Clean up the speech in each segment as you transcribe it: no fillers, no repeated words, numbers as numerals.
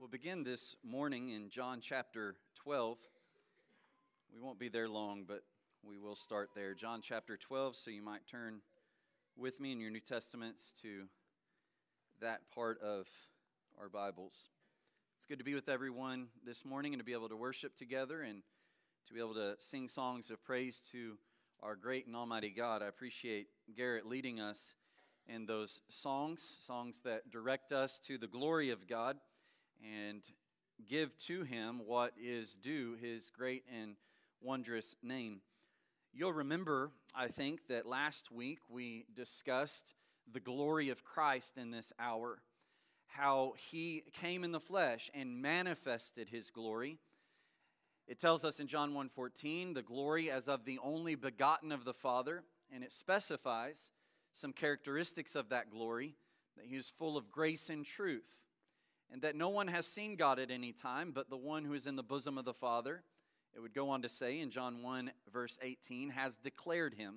We'll begin this morning in John chapter 12. We won't be there long, but we will start there. John chapter 12, so you might turn with me in your New Testaments to that part of our Bibles. It's good to be with everyone this morning and to be able to worship together and to be able to sing songs of praise to our great and almighty God. I appreciate Garrett leading us in those songs that direct us to the glory of God and give to Him what is due His great and wondrous name. You'll remember, I think, that last week we discussed the glory of Christ in this hour, how He came in the flesh and manifested His glory. It tells us in John 1:14, the glory as of the only begotten of the Father, and it specifies some characteristics of that glory, that He is full of grace and truth, and that no one has seen God at any time but the one who is in the bosom of the Father. It would go on to say in John 1 verse 18, has declared Him.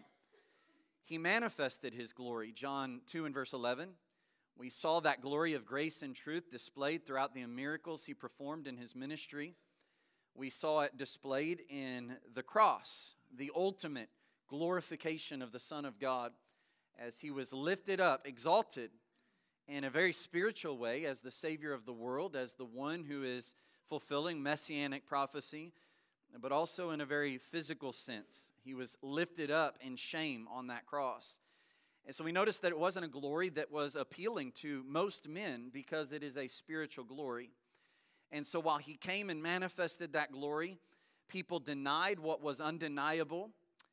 He manifested His glory. John 2 and verse 11, we saw that glory of grace and truth displayed throughout the miracles He performed in His ministry. We saw it displayed in the cross, the ultimate glorification of the Son of God, as He was lifted up, exalted in a very spiritual way as the Savior of the world, as the one who is fulfilling messianic prophecy, but also in a very physical sense. He was lifted up in shame on that cross. And so we noticed that it wasn't a glory that was appealing to most men because it is a spiritual glory. And so while He came and manifested that glory, people denied what was undeniable,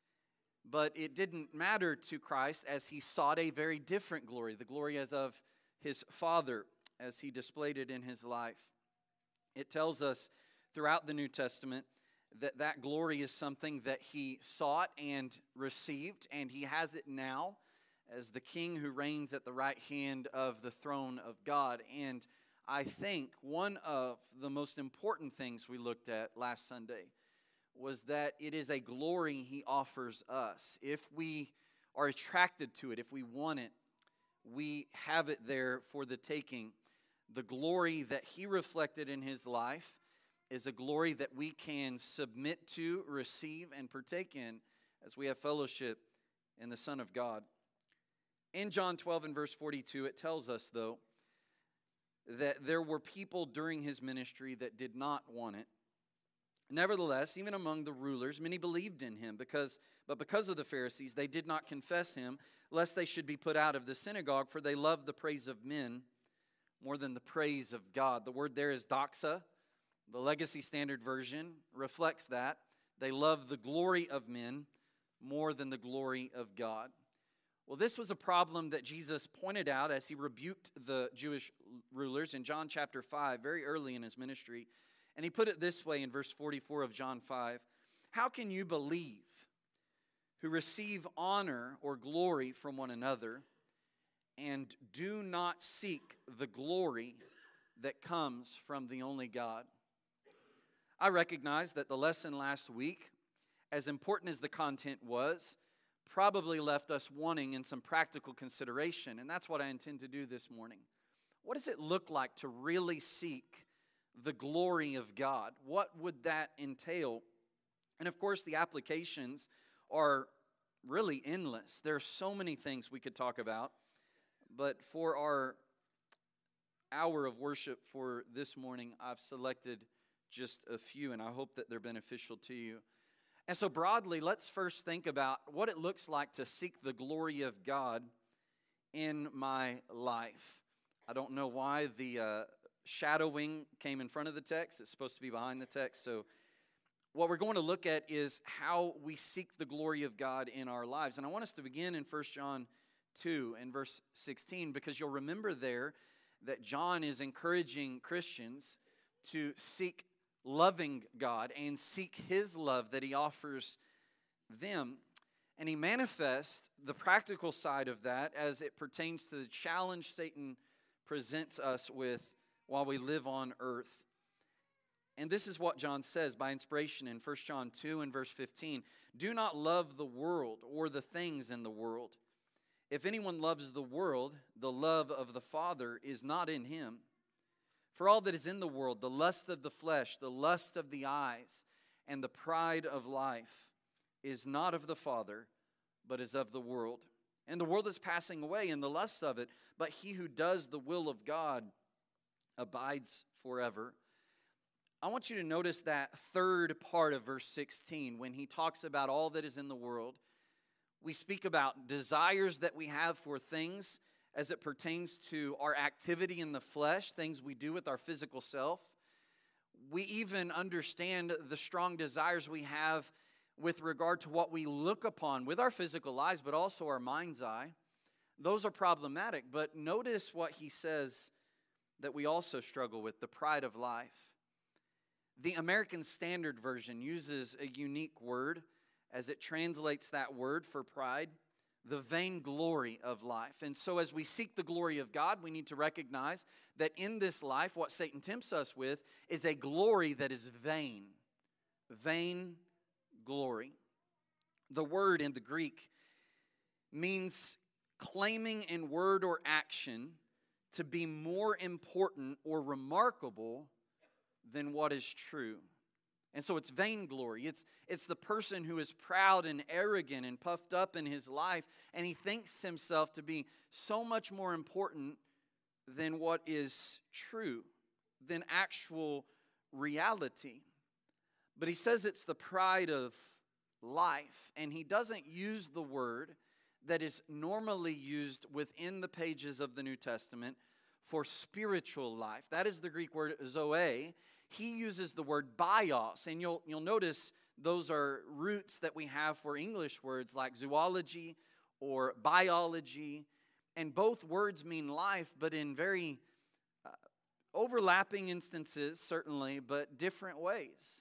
but it didn't matter to Christ as He sought a very different glory, the glory as of His Father, as He displayed it in His life. It tells us throughout the New Testament that that glory is something that He sought and received, and He has it now as the King who reigns at the right hand of the throne of God. And I think one of the most important things we looked at last Sunday was that it is a glory He offers us. If we are attracted to it, if we want it, we have it there for the taking. The glory that He reflected in His life is a glory that we can submit to, receive, and partake in as we have fellowship in the Son of God. In John 12 and verse 42, it tells us, though, that there were people during His ministry that did not want it. Nevertheless, even among the rulers, many believed in Him, but because of the Pharisees, they did not confess Him, lest they should be put out of the synagogue, for they loved the praise of men more than the praise of God. The word there is doxa. The Legacy Standard Version reflects that. They love the glory of men more than the glory of God. Well, this was a problem that Jesus pointed out as He rebuked the Jewish rulers in John chapter 5, very early in His ministry. And He put it this way in verse 44 of John 5. How can you believe who receive honor or glory from one another and do not seek the glory that comes from the only God? I recognize that the lesson last week, as important as the content was, probably left us wanting in some practical consideration, and that's what I intend to do this morning. What does it look like to really seek the glory of God? What would that entail? And of course, the applications are really endless. There are so many things we could talk about, but for our hour of worship for this morning, I've selected just a few, and I hope that they're beneficial to you. And so broadly, let's first think about what it looks like to seek the glory of God in my life. I don't know why the shadowing came in front of the text. It's supposed to be behind the text. So what we're going to look at is how we seek the glory of God in our lives. And I want us to begin in 1 John 2 and verse 16, because you'll remember there that John is encouraging Christians to seek loving God and seek His love that He offers them. And he manifests the practical side of that as it pertains to the challenge Satan presents us with while we live on earth. And this is what John says by inspiration in 1 John 2 and verse 15. Do not love the world or the things in the world. If anyone loves the world, the love of the Father is not in him. For all that is in the world, the lust of the flesh, the lust of the eyes, and the pride of life is not of the Father, but is of the world. And the world is passing away, and the lusts of it, but he who does the will of God abides forever. I want you to notice that third part of verse 16 when he talks about all that is in the world. We speak about desires that we have for things as it pertains to our activity in the flesh, things we do with our physical self. We even understand the strong desires we have with regard to what we look upon with our physical eyes, but also our mind's eye. Those are problematic, but notice what he says that we also struggle with, the pride of life. The American Standard Version uses a unique word as it translates that word for pride, the vainglory of life. And so as we seek the glory of God, we need to recognize that in this life, what Satan tempts us with is a glory that is vain. Vain glory. The word in the Greek means claiming in word or action to be more important or remarkable than what is true. And so it's vainglory. It's the person who is proud and arrogant and puffed up in his life, and he thinks himself to be so much more important than what is true, than actual reality. But he says it's the pride of life, and he doesn't use the word that is normally used within the pages of the New Testament for spiritual life. That is the Greek word zoe. He uses the word bios, and you'll notice those are roots that we have for English words like zoology or biology, and both words mean life, but in very overlapping instances, certainly, but different ways.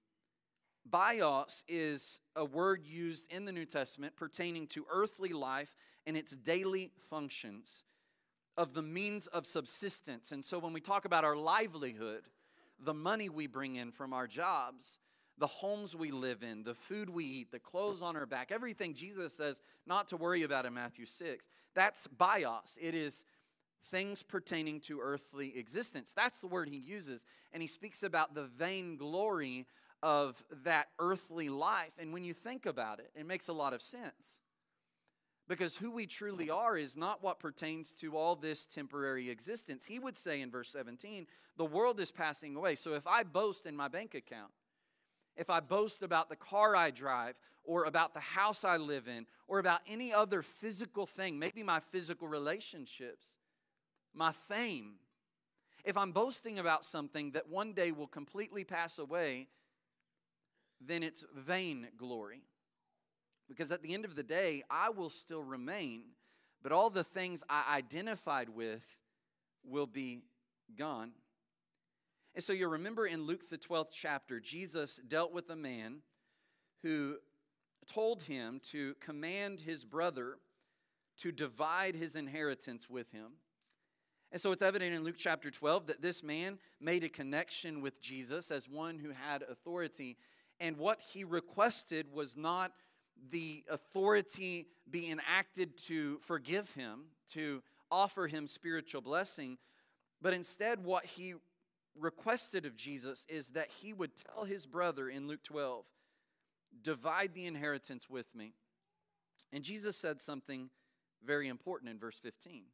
Bios is a word used in the New Testament pertaining to earthly life and its daily functions of the means of subsistence. And so when we talk about our livelihood, the money we bring in from our jobs, the homes we live in, the food we eat, the clothes on our back, everything Jesus says not to worry about in Matthew 6, that's bios. It is things pertaining to earthly existence. That's the word he uses. And he speaks about the vainglory of that earthly life. And when you think about it, it makes a lot of sense. Because who we truly are is not what pertains to all this temporary existence. He would say in verse 17, the world is passing away. So if I boast in my bank account, if I boast about the car I drive, or about the house I live in, or about any other physical thing, maybe my physical relationships, my fame, if I'm boasting about something that one day will completely pass away, then it's vain glory. Because at the end of the day, I will still remain, but all the things I identified with will be gone. And so you remember in Luke the 12th chapter, Jesus dealt with a man who told him to command his brother to divide his inheritance with him. And so it's evident in Luke chapter 12 that this man made a connection with Jesus as one who had authority. And what he requested was not the authority be enacted to forgive him, to offer him spiritual blessing, but instead what he requested of Jesus is that he would tell his brother in Luke 12, divide the inheritance with me. And Jesus said something very important in verse 15.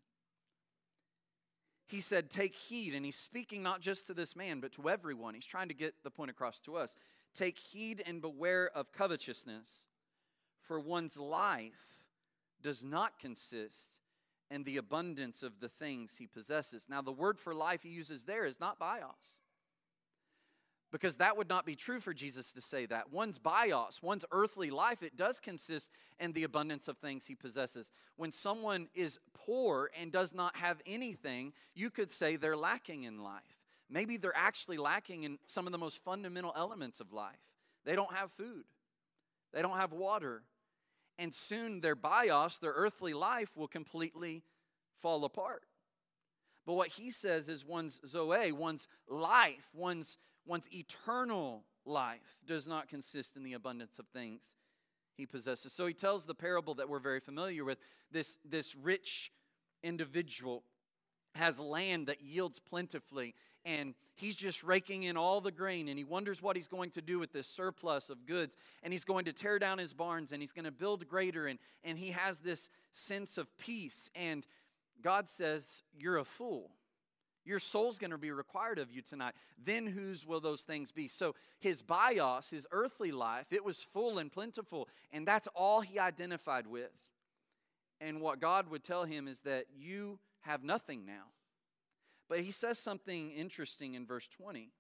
He said, take heed, and he's speaking not just to this man, but to everyone. He's trying to get the point across to us. Take heed and beware of covetousness, for one's life does not consist in the abundance of the things he possesses. Now, the word for life he uses there is not bios, because that would not be true for Jesus to say that. One's bios, one's earthly life, it does consist in the abundance of things he possesses. When someone is poor and does not have anything, you could say they're lacking in life. Maybe they're actually lacking in some of the most fundamental elements of life. They don't have food. They don't have water. And soon their bios, their earthly life, will completely fall apart. But what he says is one's zoe, one's life, one's eternal life does not consist in the abundance of things he possesses. So he tells the parable that we're very familiar with. This rich individual has land that yields plentifully. and he's just raking in all the grain, and he wonders what he's going to do with this surplus of goods, and he's going to tear down his barns, and he's going to build greater, and he has this sense of peace. And God says, you're a fool. Your soul's going to be required of you tonight. Then whose will those things be? So his bios, his earthly life, it was full and plentiful, and that's all he identified with. And what God would tell him is that you have nothing now. But he says something interesting in verse 20.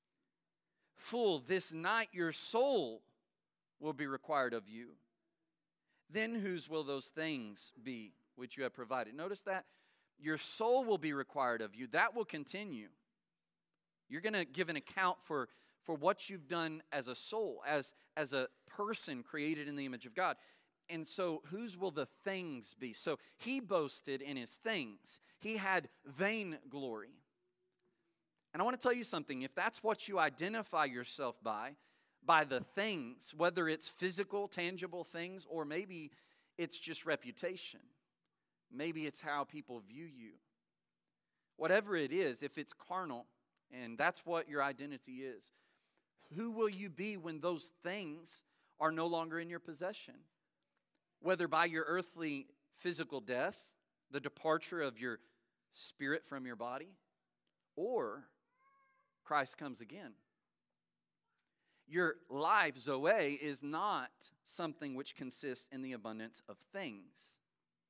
Fool, this night your soul will be required of you. Then whose will those things be which you have provided? Notice that. Your soul will be required of you. That will continue. You're going to give an account for what you've done as a soul, as a person created in the image of God. And so whose will the things be? So he boasted in his things. He had vain glory. And I want to tell you something. If that's what you identify yourself by the things, whether it's physical, tangible things, or maybe it's just reputation. Maybe it's how people view you. Whatever it is, if it's carnal, and that's what your identity is, who will you be when those things are no longer in your possession? Whether by your earthly physical death, the departure of your spirit from your body, or Christ comes again. Your life, Zoe, is not something which consists in the abundance of things.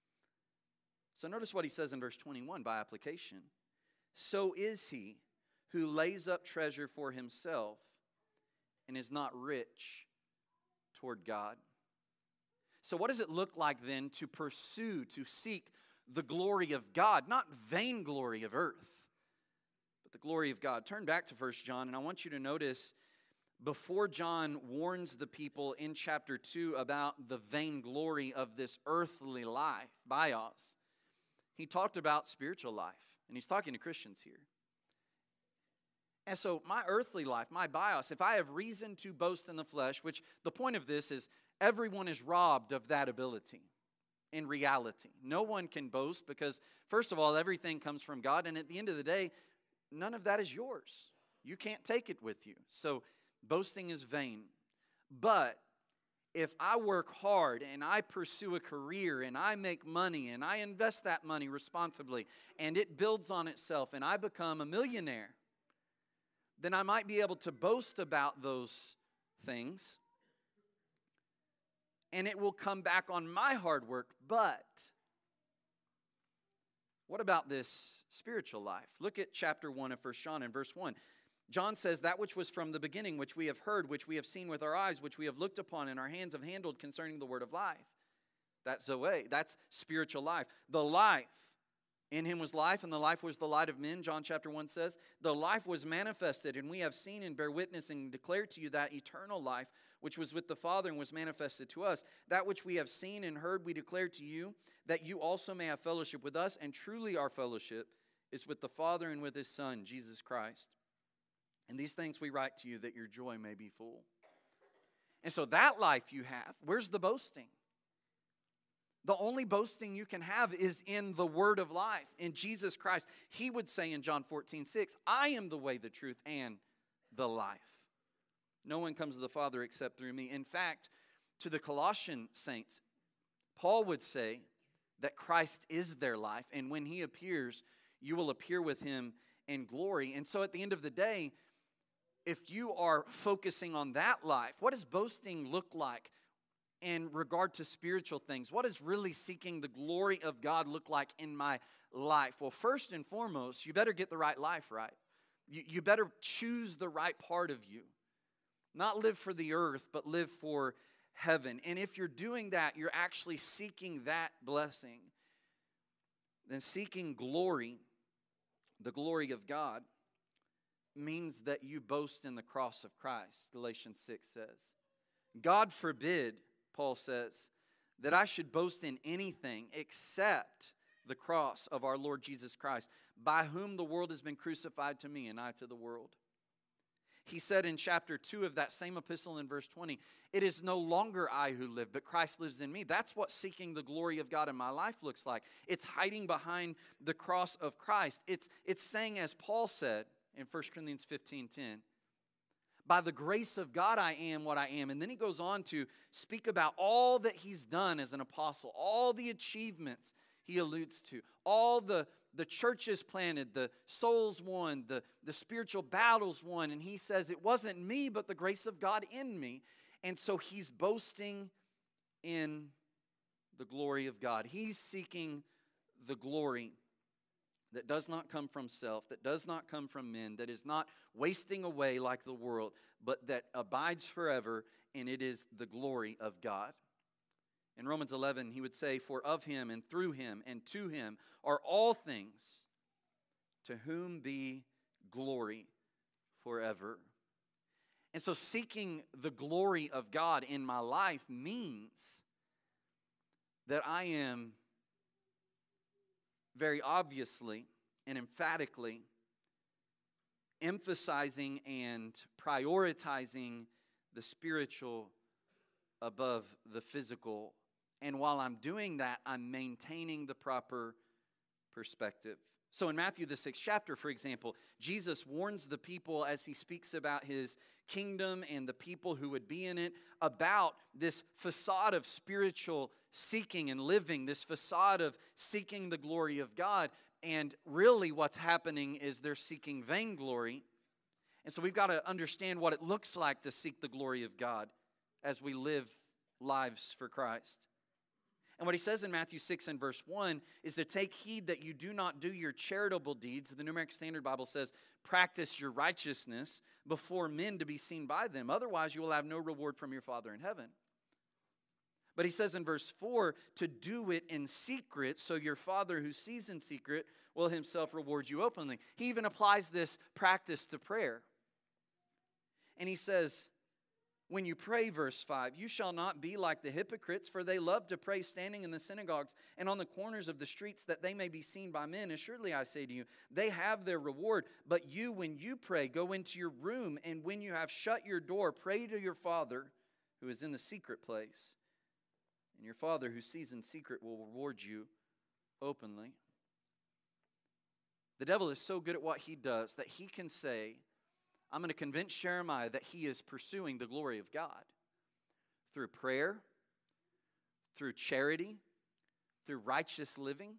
So notice what he says in verse 21 by application. So is he who lays up treasure for himself and is not rich toward God. So what does it look like then to pursue, to seek the glory of God? Not vain glory of earth, but the glory of God. Turn back to 1 John, and I want you to notice before John warns the people in chapter 2 about the vain glory of this earthly life, bios, he talked about spiritual life, and he's talking to Christians here. And so my earthly life, my bios, if I have reason to boast in the flesh, which the point of this is everyone is robbed of that ability in reality. No one can boast because, first of all, everything comes from God, and at the end of the day, none of that is yours. You can't take it with you. So boasting is vain. But if I work hard and I pursue a career and I make money and I invest that money responsibly and it builds on itself and I become a millionaire, then I might be able to boast about those things and it will come back on my hard work. But what about this spiritual life? Look at chapter 1 of 1 John in verse 1. John says, that which was from the beginning, which we have heard, which we have seen with our eyes, which we have looked upon and our hands have handled concerning the word of life. That's Zoe. That's spiritual life. The life. In him was life, and the life was the light of men, John chapter 1 says. The life was manifested, and we have seen and bear witness and declare to you that eternal life, which was with the Father and was manifested to us. That which we have seen and heard we declare to you, that you also may have fellowship with us, and truly our fellowship is with the Father and with his Son, Jesus Christ. And these things we write to you that your joy may be full. And so that life you have, where's the boasting? The only boasting you can have is in the word of life, in Jesus Christ. He would say in John 14:6, I am the way, the truth, and the life. No one comes to the Father except through me. In fact, to the Colossian saints, Paul would say that Christ is their life, and when he appears, you will appear with him in glory. And so at the end of the day, if you are focusing on that life, what does boasting look like in regard to spiritual things? What does really seeking the glory of God look like in my life? Well, first and foremost, you better get the right life right. You better choose the right part of you. Not live for the earth, but live for heaven. And if you're doing that, you're actually seeking that blessing. Then seeking glory, the glory of God, means that you boast in the cross of Christ, Galatians 6 says. God forbid, Paul says, that I should boast in anything except the cross of our Lord Jesus Christ, by whom the world has been crucified to me and I to the world. He said in chapter 2 of that same epistle in verse 20, it is no longer I who live, but Christ lives in me. That's what seeking the glory of God in my life looks like. It's hiding behind the cross of Christ. It's saying, as Paul said in 1 Corinthians 15:10. By the grace of God I am what I am. And then he goes on to speak about all that he's done as an apostle, all the achievements he alludes to, all the churches planted, the souls won, the spiritual battles won. And he says, it wasn't me, but the grace of God in me. And so he's boasting in the glory of God. He's seeking the glory that does not come from self, that does not come from men, that is not wasting away like the world, but that abides forever, and it is the glory of God. In Romans 11, he would say, for of him and through him and to him are all things, to whom be glory forever. And so seeking the glory of God in my life means that I am very obviously and emphatically emphasizing and prioritizing the spiritual above the physical. And while I'm doing that, I'm maintaining the proper perspective. So in Matthew, the 6th chapter, for example, Jesus warns the people as he speaks about his kingdom and the people who would be in it about this facade of spiritual seeking and living, this facade of seeking the glory of God. And really what's happening is they're seeking vainglory. And so we've got to understand what it looks like to seek the glory of God as we live lives for Christ. And what he says in Matthew 6 and verse 1 is to take heed that you do not do your charitable deeds. The New American Standard Bible says, practice your righteousness before men to be seen by them. Otherwise, you will have no reward from your Father in heaven. But he says in verse 4, to do it in secret, so your Father who sees in secret will himself reward you openly. He even applies this practice to prayer. And he says, when you pray, verse 5, you shall not be like the hypocrites, for they love to pray standing in the synagogues and on the corners of the streets, that they may be seen by men. Assuredly, I say to you, they have their reward. But you, when you pray, go into your room, and when you have shut your door, pray to your Father who is in the secret place. And your Father who sees in secret will reward you openly. The devil is so good at what he does that he can say, I'm going to convince Jeremiah that he is pursuing the glory of God through prayer, through charity, through righteous living.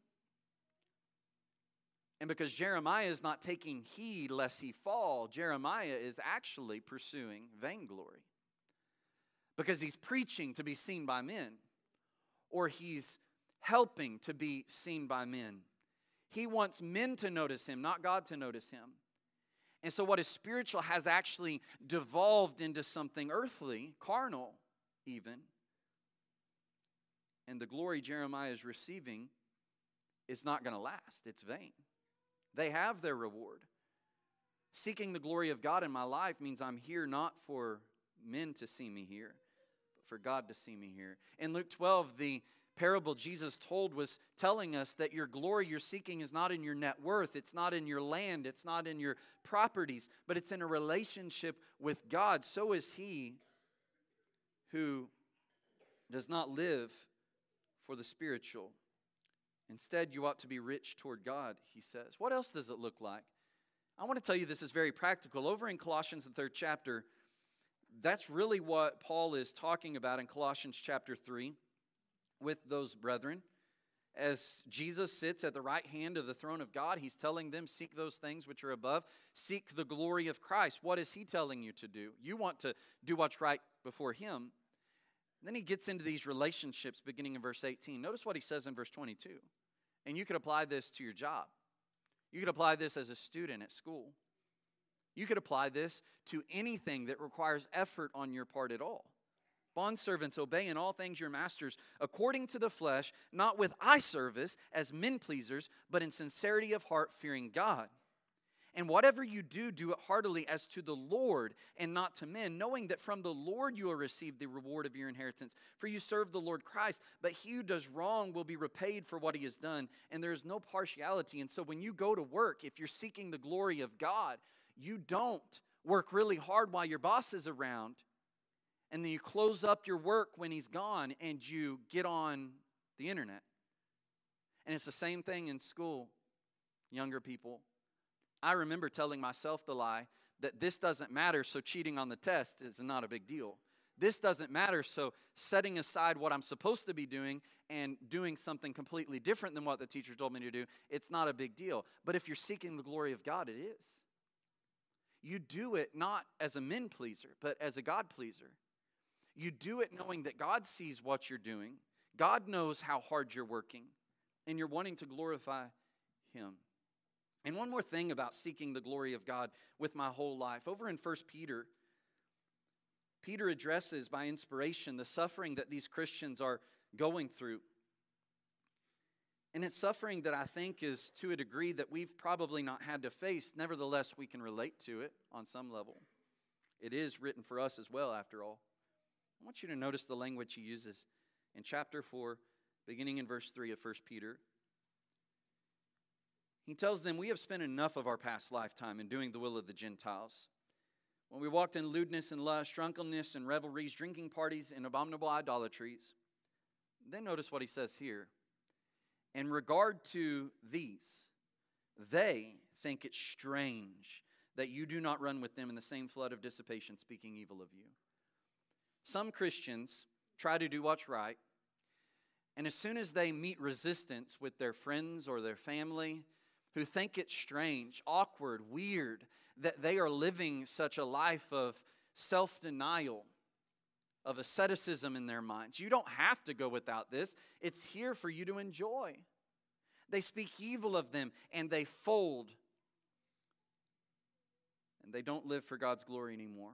And because Jeremiah is not taking heed lest he fall, Jeremiah is actually pursuing vainglory. Because he's preaching to be seen by men, or he's helping to be seen by men. He wants men to notice him, not God to notice him. And so what is spiritual has actually devolved into something earthly, carnal even. And the glory Jeremiah is receiving is not going to last. It's vain. They have their reward. Seeking the glory of God in my life means I'm here not for men to see me here, but for God to see me here. In Luke 12, the parable Jesus told was telling us that your glory you're seeking is not in your net worth, it's not in your land, it's not in your properties, but it's in a relationship with God. So is he who does not live for the spiritual. Instead, you ought to be rich toward God, he says. What else does it look like? I want to tell you this is very practical. Over in Colossians, the 3rd chapter, that's really what Paul is talking about in Colossians chapter 3. With those brethren. As Jesus sits at the right hand of the throne of God, he's telling them, seek those things which are above. Seek the glory of Christ. What is he telling you to do? You want to do what's right before him. Then he gets into these relationships beginning in verse 18. Notice what he says in verse 22. And you could apply this to your job. You could apply this as a student at school. You could apply this to anything that requires effort on your part at all. Bondservants, obey in all things your masters according to the flesh, not with eye service as men pleasers, but in sincerity of heart, fearing God. And whatever you do, do it heartily as to the Lord and not to men, knowing that from the Lord you will receive the reward of your inheritance. For you serve the Lord Christ, but he who does wrong will be repaid for what he has done, and there is no partiality. And so when you go to work, if you're seeking the glory of God, you don't work really hard while your boss is around, and then you close up your work when he's gone and you get on the internet. And it's the same thing in school, younger people. I remember telling myself the lie that this doesn't matter, so cheating on the test is not a big deal. This doesn't matter, so setting aside what I'm supposed to be doing and doing something completely different than what the teacher told me to do, it's not a big deal. But if you're seeking the glory of God, it is. You do it not as a men pleaser, but as a God pleaser. You do it knowing that God sees what you're doing. God knows how hard you're working, and you're wanting to glorify Him. And one more thing about seeking the glory of God with my whole life. Over in 1 Peter, Peter addresses by inspiration the suffering that these Christians are going through. And it's suffering that I think is to a degree that we've probably not had to face. Nevertheless, we can relate to it on some level. It is written for us as well, after all. I want you to notice the language he uses in chapter 4, beginning in verse 3 of 1 Peter. He tells them, "We have spent enough of our past lifetime in doing the will of the Gentiles. When we walked in lewdness and lust, drunkenness and revelries, drinking parties and abominable idolatries." Then notice what he says here. "In regard to these, they think it strange that you do not run with them in the same flood of dissipation, speaking evil of you." Some Christians try to do what's right, and as soon as they meet resistance with their friends or their family, who think it strange, awkward, weird, that they are living such a life of self-denial, of asceticism in their minds. You don't have to go without this. It's here for you to enjoy. They speak evil of them, and they fold, and they don't live for God's glory anymore.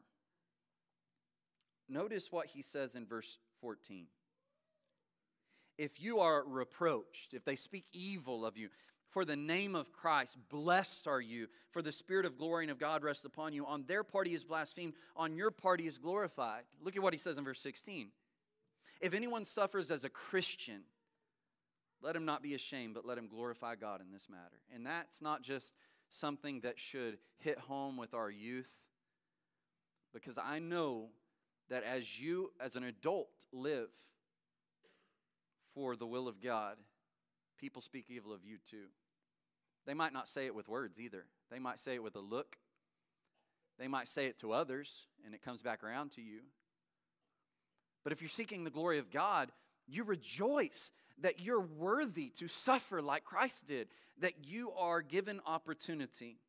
Notice what he says in verse 14. "If you are reproached, if they speak evil of you, for the name of Christ, blessed are you, for the Spirit of glory and of God rests upon you. On their part he is blasphemed, on your part he is glorified." Look at what he says in verse 16. "If anyone suffers as a Christian, let him not be ashamed, but let him glorify God in this matter." And that's not just something that should hit home with our youth, because I know that as you, as an adult, live for the will of God, people speak evil of you too. They might not say it with words either. They might say it with a look. They might say it to others, and it comes back around to you. But if you're seeking the glory of God, you rejoice that you're worthy to suffer like Christ did, that you are given opportunity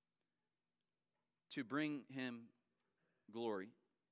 to bring Him glory.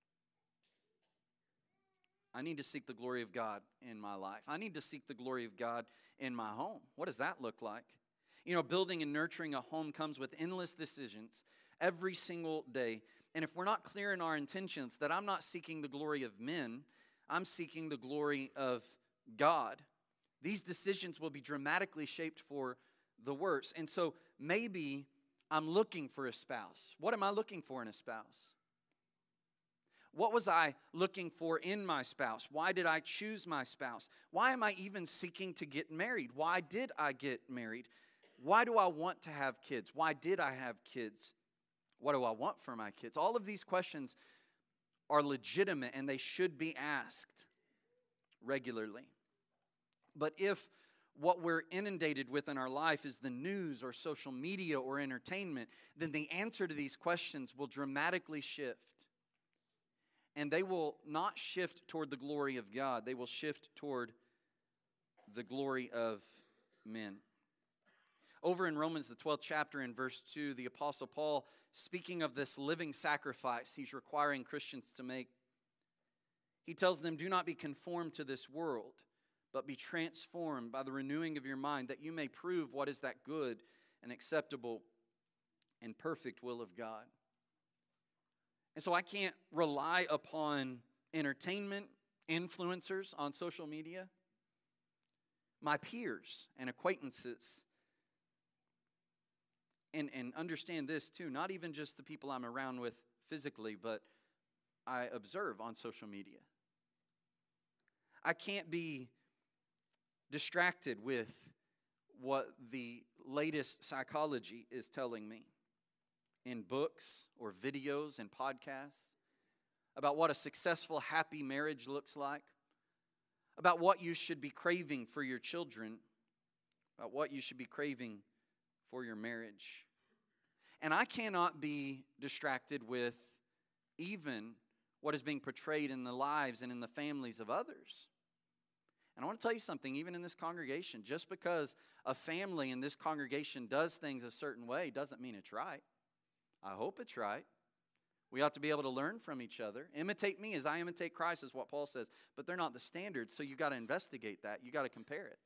I need to seek the glory of God in my life. I need to seek the glory of God in my home. What does that look like? You know, building and nurturing a home comes with endless decisions every single day. And if we're not clear in our intentions that I'm not seeking the glory of men, I'm seeking the glory of God, these decisions will be dramatically shaped for the worse. And so maybe I'm looking for a spouse. What am I looking for in a spouse? What was I looking for in my spouse? Why did I choose my spouse? Why am I even seeking to get married? Why did I get married? Why do I want to have kids? Why did I have kids? What do I want for my kids? All of these questions are legitimate and they should be asked regularly. But if what we're inundated with in our life is the news or social media or entertainment, then the answer to these questions will dramatically shift. And they will not shift toward the glory of God. They will shift toward the glory of men. Over in Romans, the 12th chapter, in verse 2, the Apostle Paul, speaking of this living sacrifice he's requiring Christians to make, he tells them, "Do not be conformed to this world, but be transformed by the renewing of your mind, that you may prove what is that good and acceptable and perfect will of God." And so I can't rely upon entertainment, influencers on social media, my peers and acquaintances. And understand this too, not even just the people I'm around with physically, but I observe on social media. I can't be distracted with what the latest psychology is telling me in books or videos and podcasts about what a successful, happy marriage looks like, about what you should be craving for your children, about what you should be craving for your marriage. And I cannot be distracted with even what is being portrayed in the lives and in the families of others. And I want to tell you something, even in this congregation, just because a family in this congregation does things a certain way doesn't mean it's right. I hope it's right. We ought to be able to learn from each other. Imitate me as I imitate Christ is what Paul says. But they're not the standard, so you've got to investigate that. You've got to compare it.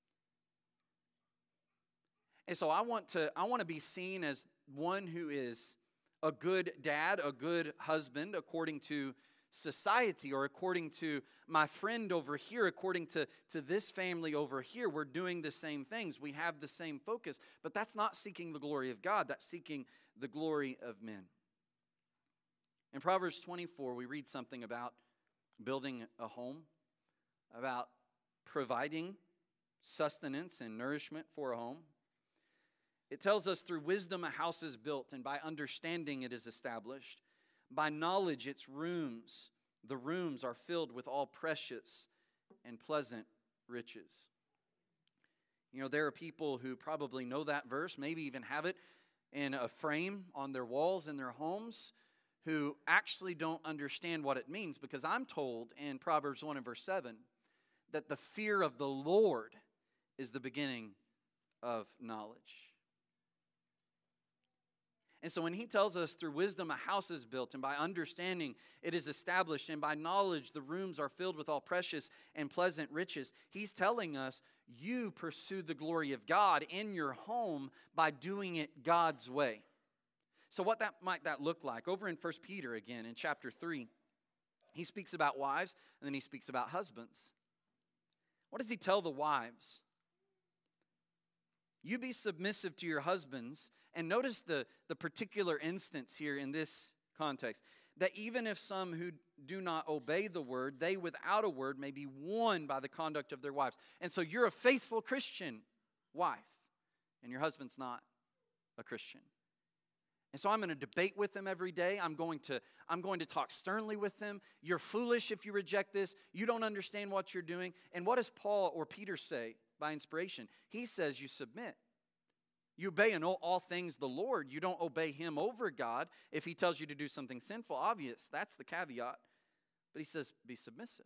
And so I want to be seen as one who is a good dad, a good husband, according to society or according to my friend over here, according to this family over here. We're doing the same things. We have the same focus. But that's not seeking the glory of God. That's seeking the glory of men. In Proverbs 24, we read something about building a home, about providing sustenance and nourishment for a home. It tells us through wisdom a house is built, and by understanding it is established. By knowledge its rooms, the rooms are filled with all precious and pleasant riches. You know, there are people who probably know that verse, maybe even have it in a frame on their walls in their homes, who actually don't understand what it means, because I'm told in Proverbs 1 and verse 7 that the fear of the Lord is the beginning of knowledge. And so when he tells us through wisdom a house is built, and by understanding it is established, and by knowledge the rooms are filled with all precious and pleasant riches, he's telling us you pursue the glory of God in your home by doing it God's way. So what might that look like? Over in 1 Peter again, in chapter 3, he speaks about wives, and then he speaks about husbands. What does he tell the wives? You be submissive to your husbands. And notice the particular instance here in this context, that even if some who do not obey the word, they without a word may be won by the conduct of their wives. And so you're a faithful Christian wife, and your husband's not a Christian. And so I'm going to debate with them every day. I'm going to talk sternly with them. You're foolish if you reject this. You don't understand what you're doing. And what does Paul or Peter say by inspiration? He says you submit. You obey in all things the Lord. You don't obey him over God. If he tells you to do something sinful, obvious, that's the caveat. But he says be submissive.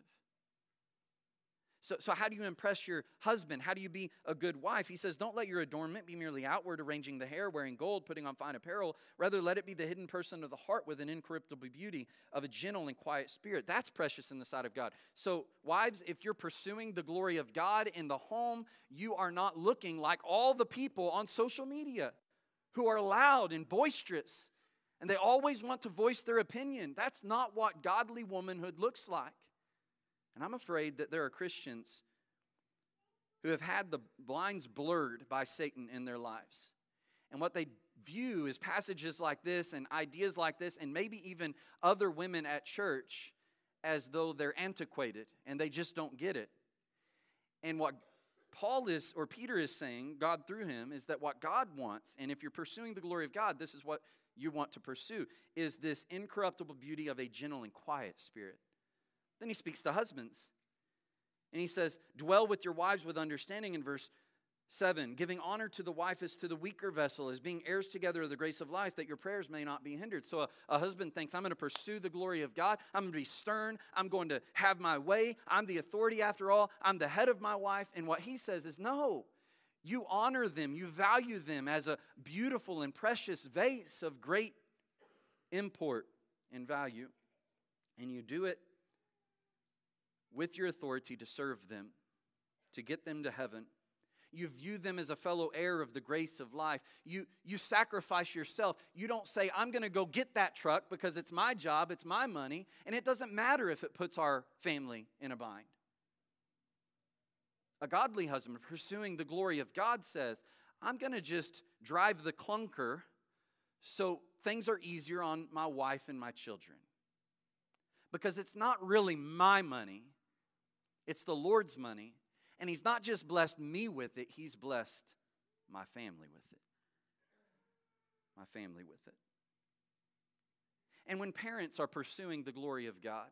So how do you impress your husband? How do you be a good wife? He says, don't let your adornment be merely outward, arranging the hair, wearing gold, putting on fine apparel. Rather, let it be the hidden person of the heart with an incorruptible beauty of a gentle and quiet spirit. That's precious in the sight of God. So wives, if you're pursuing the glory of God in the home, you are not looking like all the people on social media who are loud and boisterous, and they always want to voice their opinion. That's not what godly womanhood looks like. And I'm afraid that there are Christians who have had the blinds blurred by Satan in their lives. And what they view is passages like this and ideas like this, and maybe even other women at church, as though they're antiquated and they just don't get it. And what Peter is saying, God through him, is that what God wants, and if you're pursuing the glory of God, this is what you want to pursue, is this incorruptible beauty of a gentle and quiet spirit. Then he speaks to husbands. And he says, dwell with your wives with understanding in verse 7. Giving honor to the wife as to the weaker vessel, as being heirs together of the grace of life, that your prayers may not be hindered. So a husband thinks, I'm going to pursue the glory of God. I'm going to be stern. I'm going to have my way. I'm the authority after all. I'm the head of my wife. And what he says is, no. You honor them. You value them as a beautiful and precious vase of great import and value. And you do it with your authority to serve them, to get them to heaven. You view them as a fellow heir of the grace of life. You sacrifice yourself. You don't say, I'm going to go get that truck because it's my job, it's my money, and it doesn't matter if it puts our family in a bind. A godly husband pursuing the glory of God says, I'm going to just drive the clunker so things are easier on my wife and my children. Because it's not really my money. It's the Lord's money, and he's not just blessed me with it, he's blessed my family with it. My family with it. And when parents are pursuing the glory of God,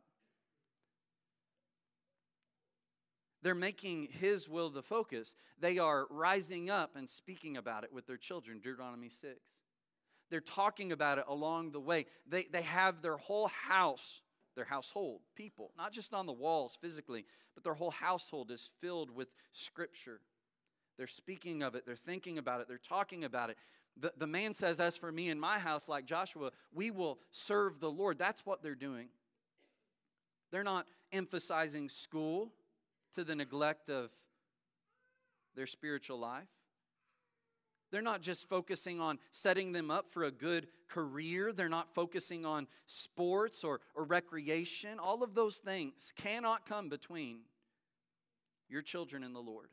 they're making his will the focus. They are rising up and speaking about it with their children, Deuteronomy 6. They're talking about it along the way. They have their whole house, their household, people, not just on the walls physically, but their whole household is filled with Scripture. They're speaking of it. They're thinking about it. They're talking about it. The man says, as for me and my house, like Joshua, we will serve the Lord. That's what they're doing. They're not emphasizing school to the neglect of their spiritual life. They're not just focusing on setting them up for a good career. They're not focusing on sports or recreation. All of those things cannot come between your children and the Lord.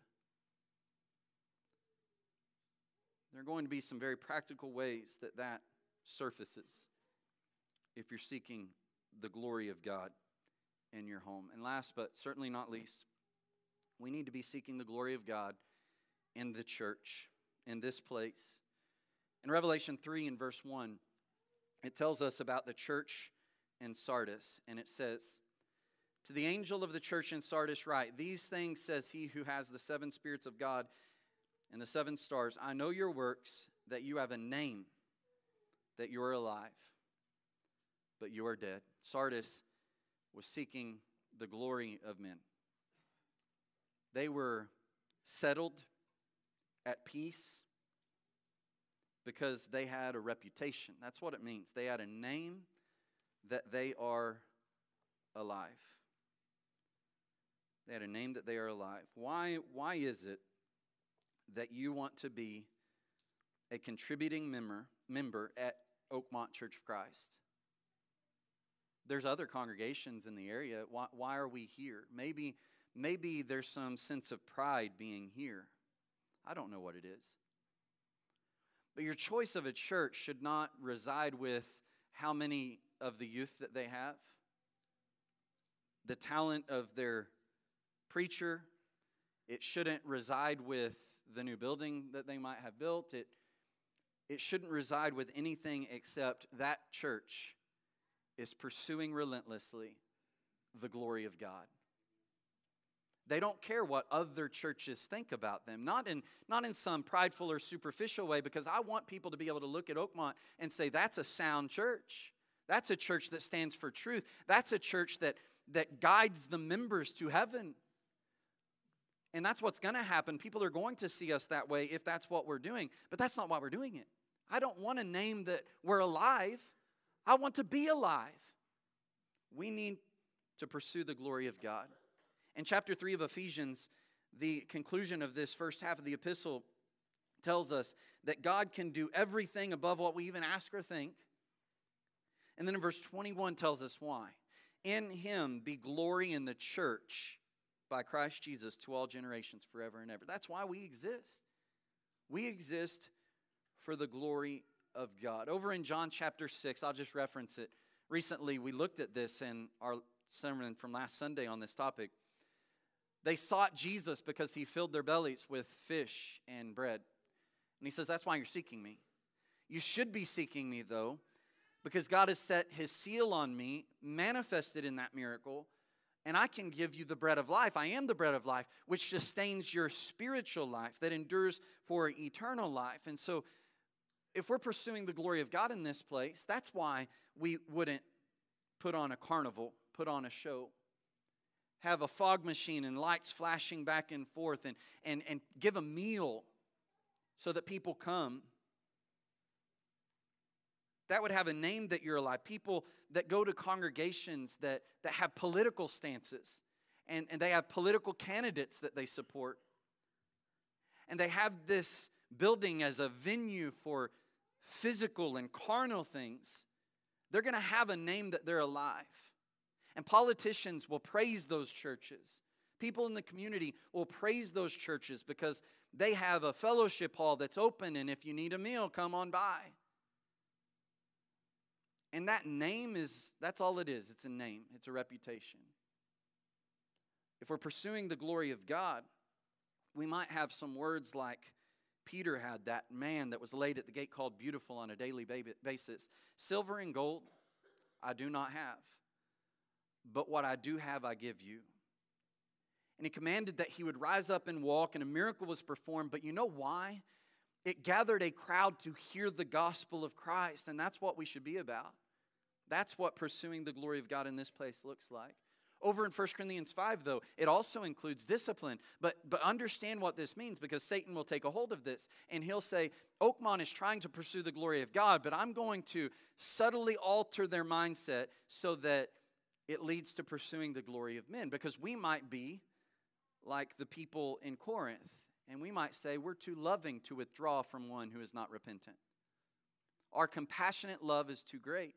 There are going to be some very practical ways that surfaces if you're seeking the glory of God in your home. And last but certainly not least, we need to be seeking the glory of God in the church, in this place. In Revelation 3 and verse 1, it tells us about the church in Sardis, and it says, "To the angel of the church in Sardis write, these things says he who has the 7 spirits of God and the 7 stars. I know your works, that you have a name, that you are alive, but you are dead." Sardis was seeking the glory of men. They were settled, at peace, because they had a reputation. That's what it means. They had a name, that they are alive. They had a name that they are alive. Why is it that you want to be a contributing member at Oakmont Church of Christ? There's other congregations in the area. Why are we here? Maybe there's some sense of pride being here. I don't know what it is. But your choice of a church should not reside with how many of the youth that they have, the talent of their preacher. It shouldn't reside with the new building that they might have built. It shouldn't reside with anything except that church is pursuing relentlessly the glory of God. They don't care what other churches think about them, not in some prideful or superficial way, because I want people to be able to look at Oakmont and say, that's a sound church. That's a church that stands for truth. That's a church that guides the members to heaven. And that's what's going to happen. People are going to see us that way if that's what we're doing. But that's not why we're doing it. I don't want to name that we're alive. I want to be alive. We need to pursue the glory of God. In chapter 3 of Ephesians, the conclusion of this first half of the epistle tells us that God can do everything above what we even ask or think. And then in verse 21 tells us why. In him be glory in the church by Christ Jesus to all generations forever and ever. That's why we exist. We exist for the glory of God. Over in John chapter 6, I'll just reference it. Recently, we looked at this in our sermon from last Sunday on this topic. They sought Jesus because he filled their bellies with fish and bread. And he says, that's why you're seeking me. You should be seeking me, though, because God has set his seal on me, manifested in that miracle, and I can give you the bread of life. I am the bread of life, which sustains your spiritual life, that endures for eternal life. And so, if we're pursuing the glory of God in this place, that's why we wouldn't put on a carnival, put on a show, have a fog machine and lights flashing back and forth, and give a meal so that people come. That would have a name that you're alive. People that go to congregations that have political stances, and they have political candidates that they support. And they have this building as a venue for physical and carnal things. They're going to have a name that they're alive. And politicians will praise those churches. People in the community will praise those churches because they have a fellowship hall that's open, and if you need a meal, come on by. And that name that's all it is. It's a name. It's a reputation. If we're pursuing the glory of God, we might have some words like Peter had, that man that was laid at the gate called Beautiful on a daily basis. Silver and gold I do not have, but what I do have I give you. And he commanded that he would rise up and walk, and a miracle was performed. But you know why? It gathered a crowd to hear the gospel of Christ, and that's what we should be about. That's what pursuing the glory of God in this place looks like. Over in 1 Corinthians 5, though, it also includes discipline. But understand what this means, because Satan will take a hold of this. And he'll say, Oakmont is trying to pursue the glory of God, but I'm going to subtly alter their mindset so that it leads to pursuing the glory of men. Because we might be like the people in Corinth, and we might say we're too loving to withdraw from one who is not repentant. Our compassionate love is too great.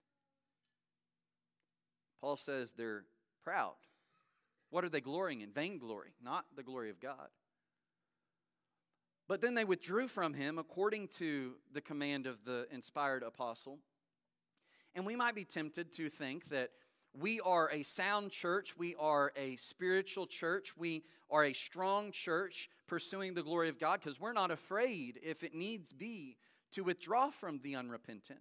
Paul says they're proud. What are they glorying in? Vainglory, not the glory of God. But then they withdrew from him according to the command of the inspired apostle. And we might be tempted to think that we are a sound church, we are a spiritual church, we are a strong church pursuing the glory of God, because we're not afraid, if it needs be, to withdraw from the unrepentant.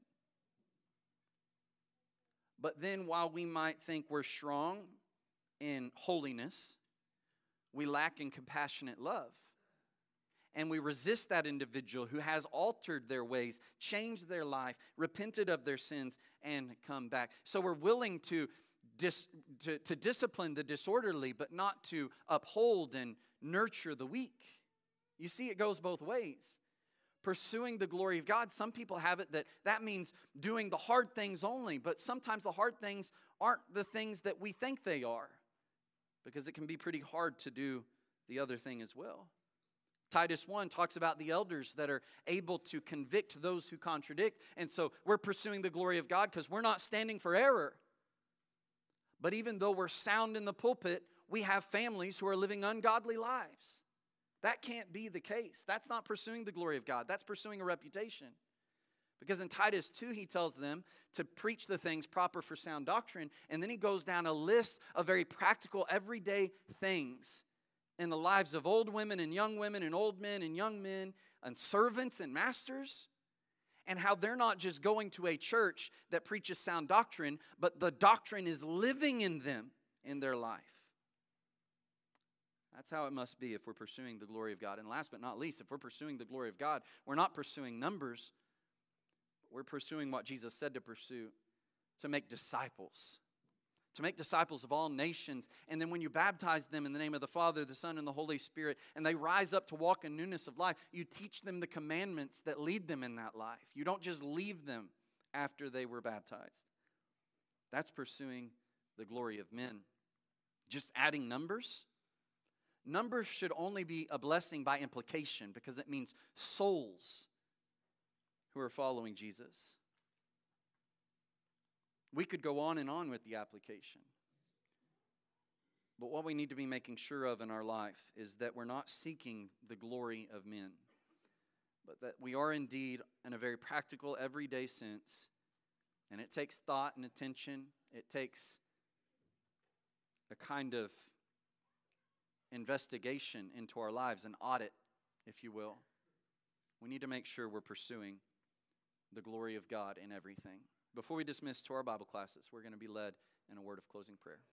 But then while we might think we're strong in holiness, we lack in compassionate love. And we resist that individual who has altered their ways, changed their life, repented of their sins, and come back. So we're willing to discipline the disorderly, but not to uphold and nurture the weak. You see, it goes both ways. Pursuing the glory of God, some people have it that means doing the hard things only, but sometimes the hard things aren't the things that we think they are, because it can be pretty hard to do the other thing as well. Titus 1 talks about the elders that are able to convict those who contradict, and so we're pursuing the glory of God because we're not standing for error. But even though we're sound in the pulpit, we have families who are living ungodly lives. That can't be the case. That's not pursuing the glory of God. That's pursuing a reputation. Because in Titus 2, he tells them to preach the things proper for sound doctrine. And then he goes down a list of very practical, everyday things in the lives of old women and old men and young men and servants and masters. And how they're not just going to a church that preaches sound doctrine, but the doctrine is living in them in their life. That's how it must be if we're pursuing the glory of God. And last but not least, if we're pursuing the glory of God, we're not pursuing numbers. We're pursuing what Jesus said to pursue, to make disciples. To make disciples of all nations. And then when you baptize them in the name of the Father, the Son, and the Holy Spirit, and they rise up to walk in newness of life, you teach them the commandments that lead them in that life. You don't just leave them after they were baptized. That's pursuing the glory of men. Just adding numbers? Numbers should only be a blessing by implication, because it means souls who are following Jesus. We could go on and on with the application. But what we need to be making sure of in our life is that we're not seeking the glory of men, but that we are indeed, in a very practical, everyday sense, and it takes thought and attention, it takes a kind of investigation into our lives, an audit, if you will. We need to make sure we're pursuing the glory of God in everything. Before we dismiss to our Bible classes, we're going to be led in a word of closing prayer.